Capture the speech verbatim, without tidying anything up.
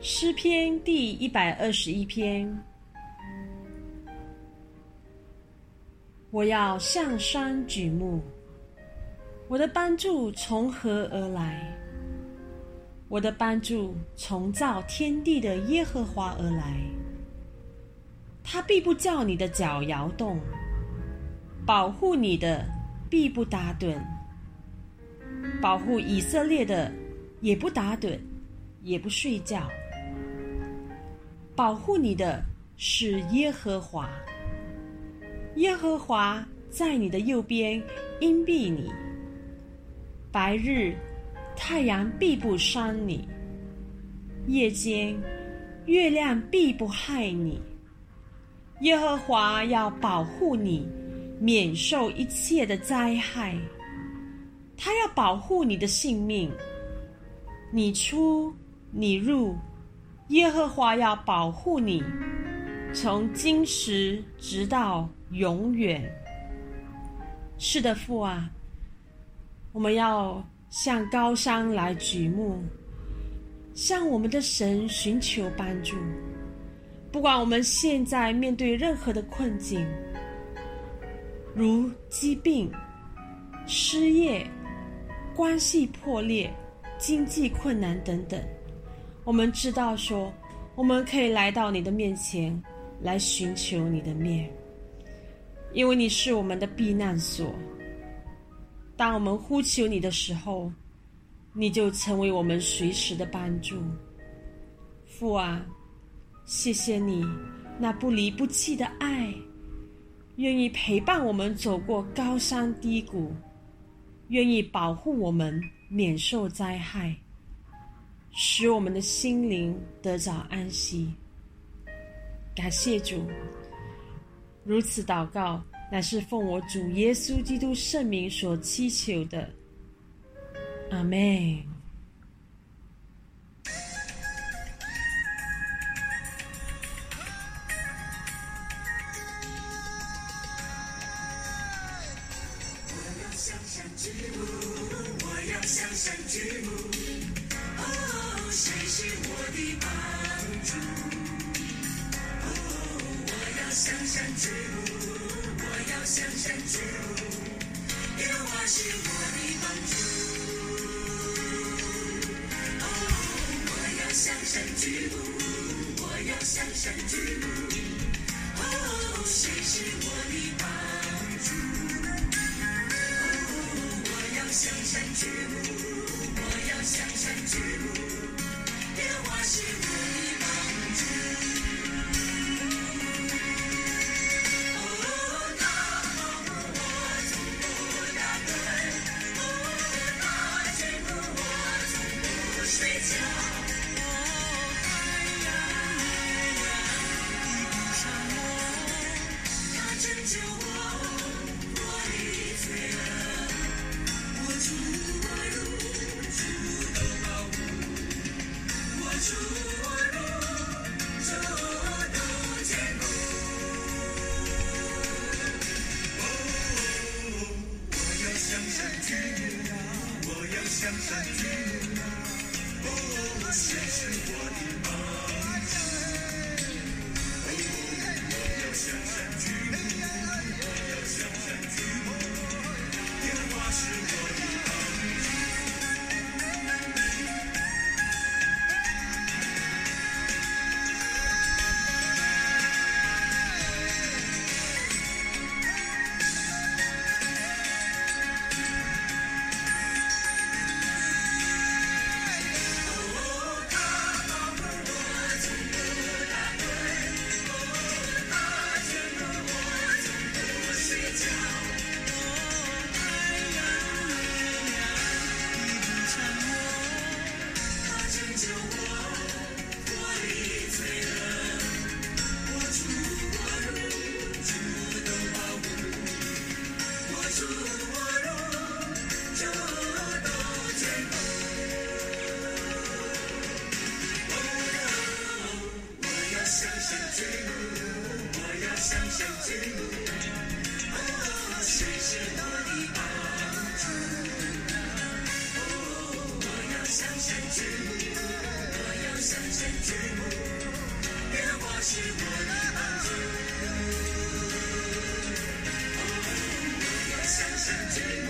诗篇第一百二十一篇。我要向山举目，我的帮助从何而来？我的帮助从造天地的耶和华而来。他必不叫你的脚摇动，保护你的必不打盹，保护以色列的也不打盹，也不睡觉。保护你的是耶和华，耶和华在你的右边荫庇你，白日太阳必不伤你，夜间月亮必不害你。耶和华要保护你，免受一切的灾害。他要保护你的性命，你出你入，耶和华要保护你，从今时直到永远。是的，父啊，我们要向高山来举目，向我们的神寻求帮助。不管我们现在面对任何的困境，如疾病、失业、关系破裂、经济困难等等，我们知道说，我们可以来到你的面前，来寻求你的面，因为你是我们的避难所。当我们呼求你的时候，你就成为我们随时的帮助。父啊，谢谢你那不离不弃的爱，愿意陪伴我们走过高山低谷，愿意保护我们免受灾害，使我们的心灵得着安息。感谢主，如此祷告乃是奉我主耶稣基督圣名所祈求的，阿们。 向山举目，我要向山举目，哦，谁是我的帮助？哦，我要向山举目，我要向山举目，耶和华是我的帮助。哦，我要向山举目，我要向山举目，哦，谁是我的帮助？向山举目，我要向山举目，耶和华是我的帮助。哦，他保护我从不打盹，哦，他眷顾我从不睡觉。哦，海洋海洋地不上我，他拯救我脱离罪恶。我出我入，主都保护；我出我入，主都坚固。哦，我要向山举目，我要向山举目，哦，谁是我的帮助？哦，我要向山举目，我要向山举目，耶和华是我的。我神之